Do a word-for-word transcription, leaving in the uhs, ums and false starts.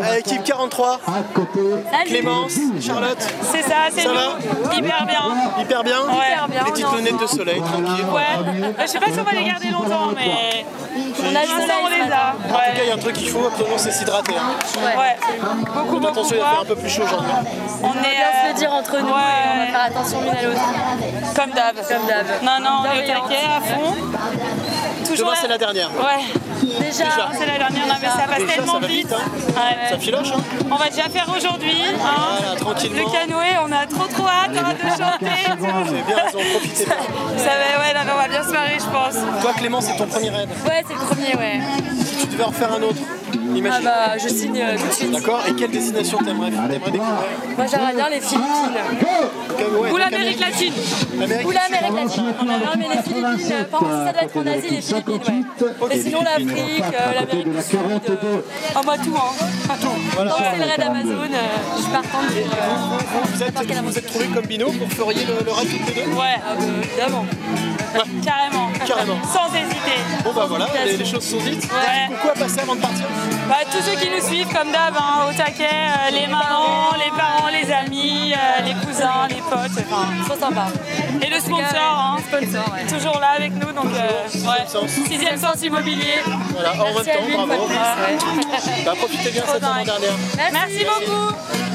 à l'équipe quarante-trois. Clémence, Charlotte. C'est ça, c'est nous. Va Hyper bien. Hyper bien. Ouais. Hyper bien. Les petites lunettes de soleil, tranquille. Ouais. Je sais pas si on va les garder longtemps, mais on a le soleil, on les a. En tout cas, il y a un truc qu'il faut absolument, c'est s'hydrater. Hein. Ouais. ouais. Beaucoup, beaucoup. Attention, il va faire un peu plus chaud aujourd'hui. On, on est bien euh... se le dire entre nous. Ouais. Et on va faire attention l'une à l'autre. Comme d'hab. Comme d'hab. Non, non, on est au taquet à fond. Toujours demain, c'est la dernière. Ouais. Déjà, déjà. c'est la dernière, non, mais ça passe déjà, tellement ça va vite. vite hein. ouais. Ça filoche. Hein. On va déjà faire aujourd'hui. Hein. Voilà, tranquillement. Le canoë, on a trop trop hâte hein, de chanter. Vous avez bien raison, profitez bien. Ça, ça va, ouais, non, on va bien se marrer, je pense. Toi, Clément, c'est ton premier raid. Ouais, c'est le premier, ouais. Si tu devais en faire un autre, imagine. Ah bah, je signe euh, tout de suite. D'accord. Et quelle destination t'aimerais découvrir? Moi, j'aimerais bien les Philippines. Ouais, ou l'Amérique latine. Ou l'Amérique latine. Non, mais les Philippines, par contre, si ça doit être en Asie, les Philippines, ouais. Okay, mais sinon, l'Afrique, euh, l'Amérique du Sud. Euh... Oh, bah tout, hein. Tout. Voilà. Tant que c'est le raid Amazon, euh, je suis partante. Et vous, vous, vous êtes, vous êtes trouvés comme binôme pour feriez le, le raid toutes les deux? Ouais, ah, bah, évidemment. Ouais. Carrément. Carrément. Sans hésiter. Bon bah voilà, les, les choses sont dites. Ouais. Coucou à passer avant de partir. Bah, tous ceux qui nous suivent comme d'hab, hein, au taquet, euh, les mamans, les parents, les amis, euh, les cousins, les potes, enfin, trop sympa. Et le sponsor, hein, sponsor ouais. toujours là avec nous, donc euh, sixième, ouais. sens. sixième sens immobilier. Voilà, en même temps, bravo. Lui, bah, profitez bien cette avant-dernière. Merci, Merci beaucoup.